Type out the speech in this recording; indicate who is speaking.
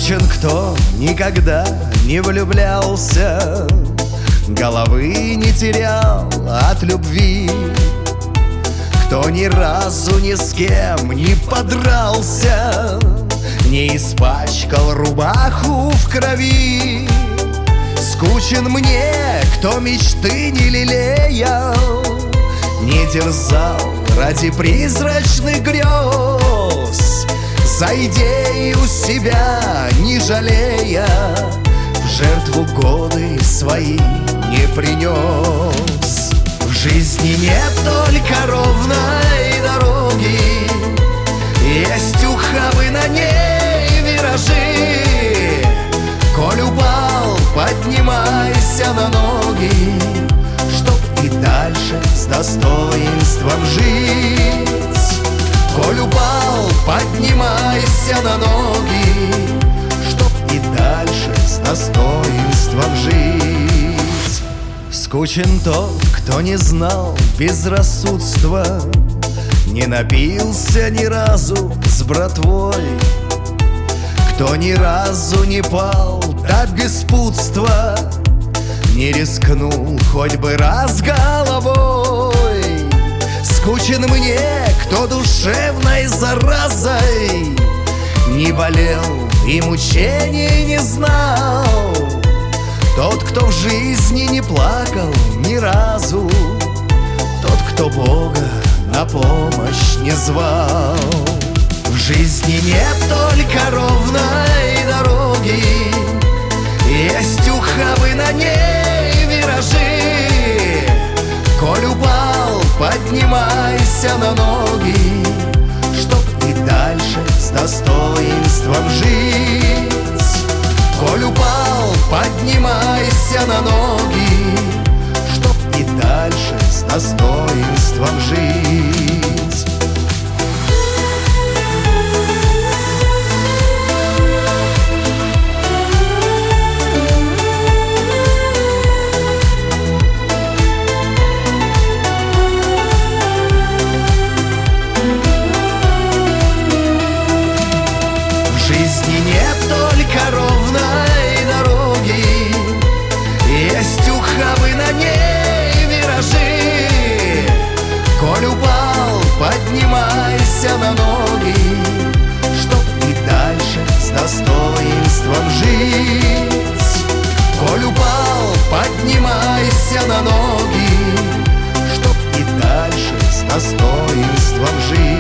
Speaker 1: Скучен, кто никогда не влюблялся, головы не терял от любви, кто ни разу ни с кем не подрался, не испачкал рубаху в крови. Скучен мне, кто мечты не лелеял, не дерзал ради призрачных грез, за идею себя не жалея, в жертву годы свои не принес. В жизни нет только ровной дороги, есть ухабы, на ней виражи. Коль упал, поднимайся на ноги, чтоб и дальше с достоинством жить. Коль упал, поднимайся на ноги, чтоб и дальше с достоинством жить. Скучен тот, кто не знал безрассудства, не напился ни разу с братвой, кто ни разу не пал до беспутства, не рискнул хоть бы раз головой. Скучен мне, кто душевной заразой не болел и мучений не знал, тот, кто в жизни не плакал ни разу, тот, кто Бога на помощь не звал. В жизни нет только ровной дороги, есть ухабы, на ней виражи. Коль упал, поднимайся на ноги, чтоб и дальше с достоинством жить. Коль упал, поднимайся на ноги, чтоб и дальше с достоинством жить. В жизни нет только ровной дороги, есть ухабы, на ней виражи. Коль упал, поднимайся на ноги, чтоб и дальше с достоинством жить. Коль упал, поднимайся на ноги, чтоб и дальше с достоинством жить.